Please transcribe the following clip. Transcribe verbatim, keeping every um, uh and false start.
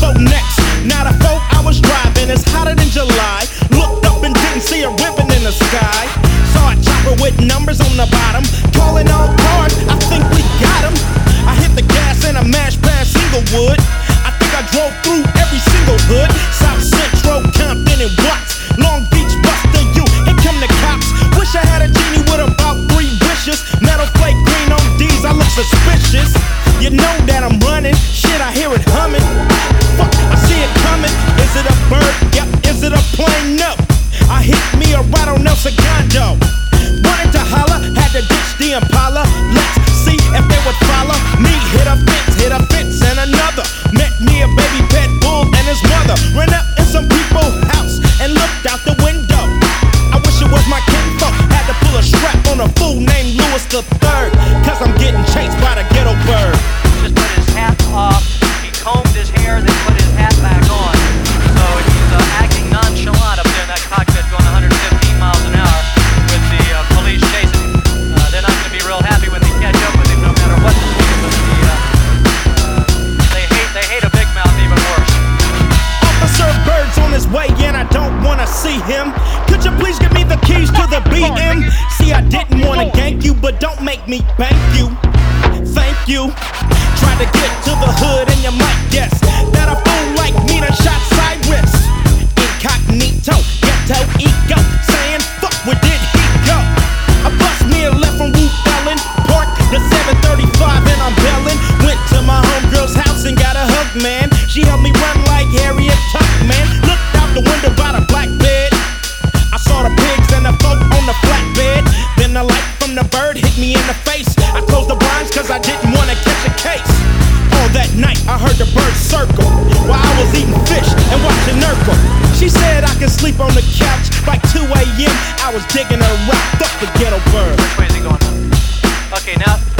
go next? Now the folk I was driving, it's hotter than July. Looked up and didn't see a ribbon in the sky. Saw a chopper with numbers on the bottom, calling all cars, I think we got him. I hit the gas and I mashed past Inglewood. I think I drove through every single hood. South Central, Compton and Watts, Long Beach, Buster U, here come the cops. Wish I had a genie with about three wishes. Metal flake green on D's, I look suspicious. You know that I'm running, shit I hear it humming. Fuck, I see it coming. Is it a bird? Yep. Is it a plane? No. I hit me a right on El Segundo. Wanted to holler, had to ditch the Impala. Let's see if they would follow me. Hit a fence, hit a fence and another. Met me a baby pet bull and his mother. Ran up in some people's house and looked out the window. I wish it was my kinfolk. Had to pull a strap on a fool named Louis the Third, cause I'm getting chased by the ghetto bird. Just put his hat off, he combed his hair, then put his hat back on. So he's uh, acting nonchalant up there in that cockpit going one hundred fifteen miles an hour with the uh, police chasing him. Uh, they're not going to be real happy when they catch up with him, no matter what the speed of the, uh, uh, they hate they hate a big mouth even worse. Officer Bird's on his way and I don't wanna see him. Could you please give me the keys to the B M? See, I didn't wanna gank you, but don't make me bank you. Thank you. Tried to get to the hood and you might guess that a fool like me done shot Cyrus. Incognito, ghetto ego, saying fuck where did he go? I bust me a left from Ruth Ellen, parked the seven thirty-five and I'm bellin'. Went to my homegirl's house and got a hug, man. She helped me run like Harriet Tubman. Looked out the window by the black bed. I saw the pigs and the folk on the flatbed. Then the light from the bird hit me in the face. I closed the blinds cause I didn't wanna catch a case. All that night I heard the bird circle while I was eating fish and watching Urkel. She said I could sleep on the couch by two A M I was digging her out. Fuck the ghetto bird. Which way is he going? Okay, now